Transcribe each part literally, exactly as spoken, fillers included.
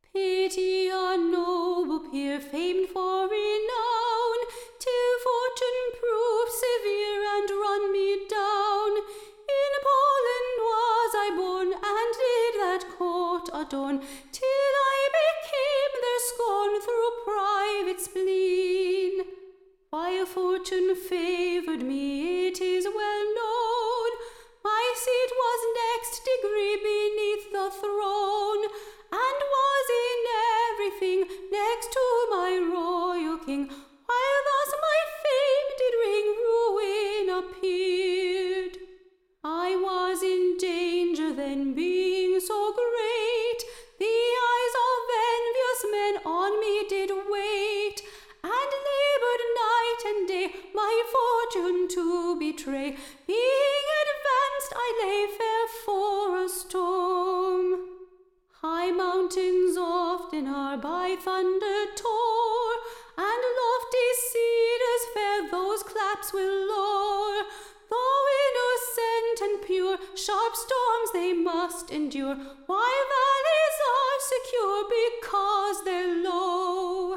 Pity a noble peer famed for renown, till fortune proved severe and run me down. In Poland was I born, and did that court adorn, till I became their scorn through private spleen. While fortune favoured me, it is well known, my seat was next degree beneath the throne, and was in everything next to my royal king. While thus my fame did ring, ruin appeared. I was in danger then, being so great, the eyes of envious men on me did wait, and laboured night and day my fortune to betray. Being advanced, I lay fair for a storm. High mountains often are by thunder tore, and lofty cedars fair those claps will lower. Though innocent and pure, sharp storms they must endure, while valleys are secure because they're low.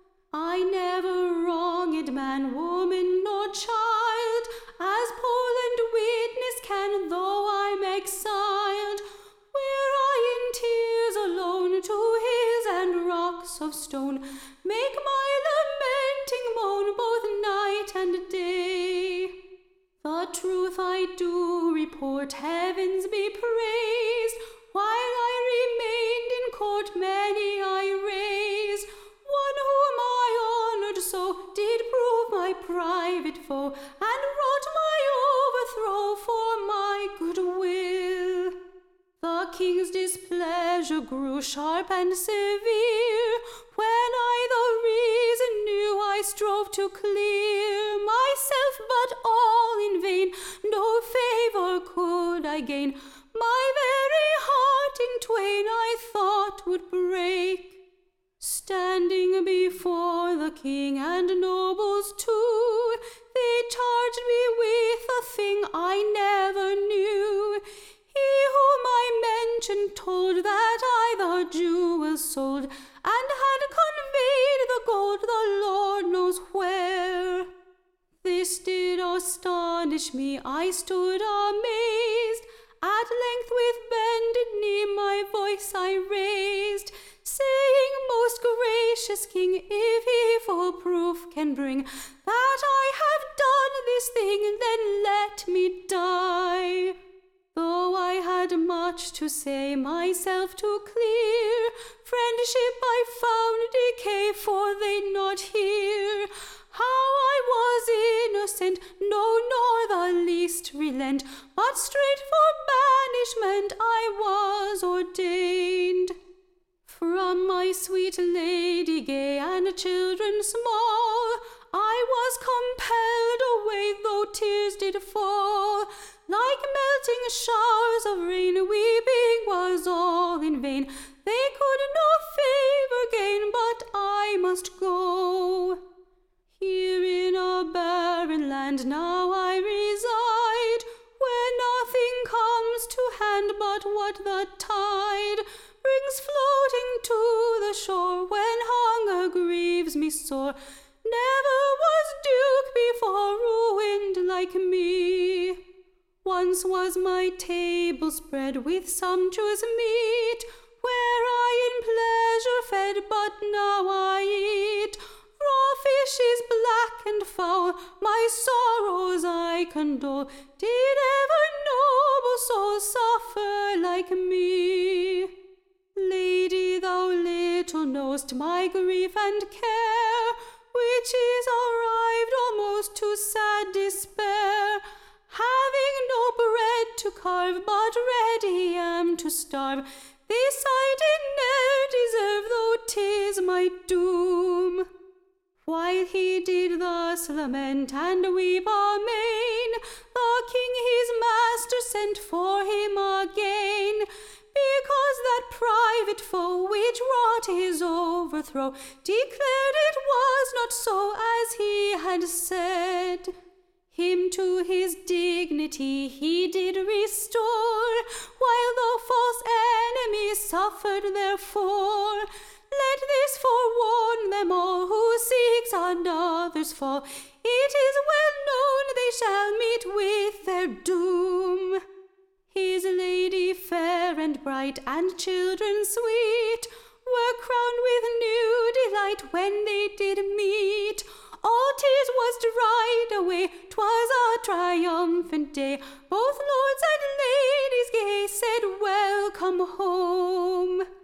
I never wronged man, woman, nor child, as Poland witness can, though I'm exiled. Were I in tears alone, to hills and rocks of stone, make my lamenting moan both night and day. The truth I do report, heavens be praised, while I remained in court many I raised. One whom I honoured so did prove my private foe, and wrought my overthrow for my good will. The king's displeasure grew sharp and severe, when I the reason knew I strove to clear myself, but all in vain, no favour could I gain. My very heart in twain I thought would break. Standing before the king and nobles too, they charged me with a thing I never knew. He whom I mentioned told that I the jewels sold, and had conveyed the gold the Lord knows where. This did astonish me, I stood amazed. At length with bended knee my voice I raised, saying, Most gracious king, if he full proof can bring that I have done this thing, then let me die. Though I had much to say, myself to clear, friendship I found decay, for they'd not hear how I was innocent, no, nor the least relent, but straight for banishment I was ordained. From my sweet lady gay and children small, I was compelled away, though tears did fall. Like melting showers of rain, weeping was all in vain. They could no favour gain, but I must go. Here in a barren land now I reside, where nothing comes to hand but what the tide brings floating to the shore, when hunger grieves me sore. Never was duke before ruined like me. Once was my table spread with sumptuous meat, where I in pleasure fed, but now I eat raw fishes black and foul. My sorrows I condole. Did ever noble soul suffer like me? Lady, thou little know'st my grief and care, which is arrived almost to sad despair. Having no bread to carve, but ready am to starve. This I did ne'er deserve, though 'tis my doom. While he did thus lament and weep amain, the king his master sent for him again, because that private foe which wrought his overthrow declared it was not so as he had said. Him to his dignity he did restore, while the false enemy suffered therefore. Let this forewarn them all who seeks another's fall. It is well known they shall meet with their doom. His lady fair and bright, and children sweet, were crowned with new delight when they did meet. All tears was dried away, 'twas a triumphant day. Both lords and ladies gay said, Welcome home.